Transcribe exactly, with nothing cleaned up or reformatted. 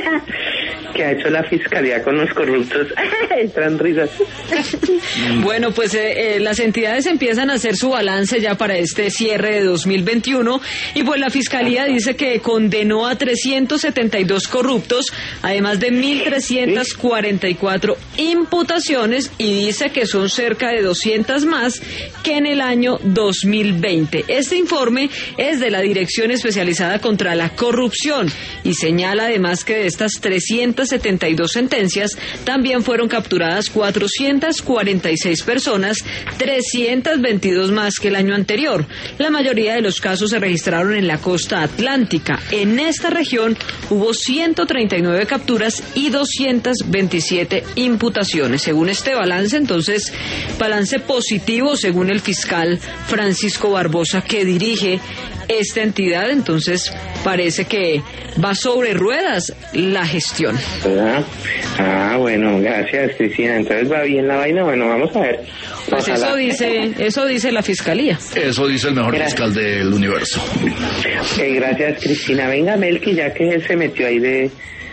¿Qué ha hecho la fiscalía con los corruptos? Entran risas. Bueno, pues eh, eh, las entidades empiezan a hacer su balance ya para este cierre de dos mil veintiuno y pues la fiscalía dice que condenó a trescientos setenta y dos corruptos, además de mil trescientas cuarenta y cuatro imputaciones, y dice que son cerca de doscientas más que en el año dos mil veinte. Este informe es de la Dirección Especializada contra la Corrupción y señala además que de estas trescientas setenta y dos sentencias también fueron capturadas cuatrocientas cuarenta y seis personas, trescientas veintidós más que el año anterior. La mayoría de los casos se registraron en la costa atlántica. En esta región hubo ciento treinta y nueve capturas y doscientas veintisiete imputaciones. Según este balance, entonces, balance positivo según el fiscal Francisco Barbosa, que dirige esta entidad. Entonces parece que va sobre ruedas la gestión. Ah, ah, bueno, gracias, Cristina. Entonces va bien la vaina. Bueno, vamos a ver. Pues Ojalá. eso dice, eso dice la fiscalía. Eso dice el mejor Gracias. fiscal del universo. Ok, gracias, Cristina. Venga, Melqui, ya que él se metió ahí de